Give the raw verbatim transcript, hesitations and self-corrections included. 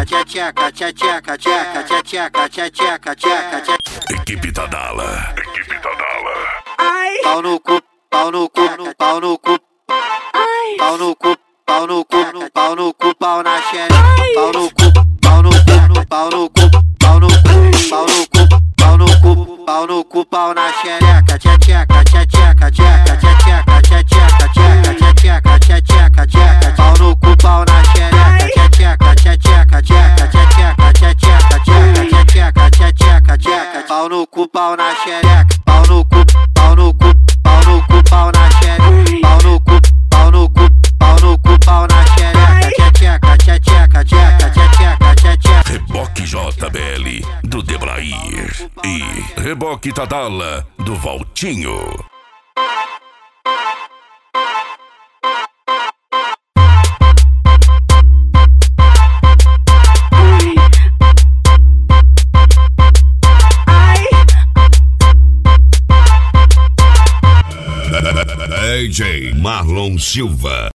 tcheca, tcheca, tcheca, tcheca, tcheca, tcheca, tcheca. Equipe Tadala. Equipe Tadala. Ai. Pau no cu, pau no cu, pau no cu. Ai. Pau no cu, pau no cu, pau no cu, pau na xereca. Pau no cu, pau no cu, pau no cu, pau no cu, pau no cu, pau no cu, pau no cu, pau na xereca. Tcheca, tcheca, tcheca, tcheca, tcheca, tcheca, tcheca, tcheca, tcheca. Pau no cu, pau na xereca. Tcheca, tcheca, tcheca, tcheca, tcheca, tcheca, tcheca, tcheca. Pau no cu, pau na xereca. Pau no cu, pau no cu, pau no cu, pau na xereca. Pau no cu, pau no cu, pau no cu, pau na xereca. Tcheca, tcheca, tcheca, tcheca, tcheca. Reboque J B L do Debrair e Reboque Tadala do Valtinho. D J Marlon Silva.